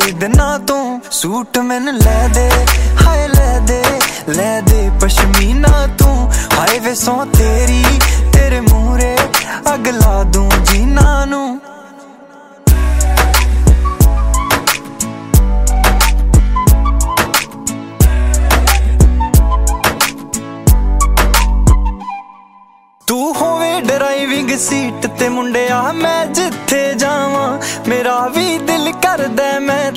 खरीदना तू सूट मैनू लै दे, हाय लै दे पशमीना तू। हाय वे सौ तेरी तेरे मूहरे अग ला दूं जीना नू। तू होवे ड्राइविंग सीट ते मुंडिया मैं जिथे जावां, मेरा भी दिल करदा मैं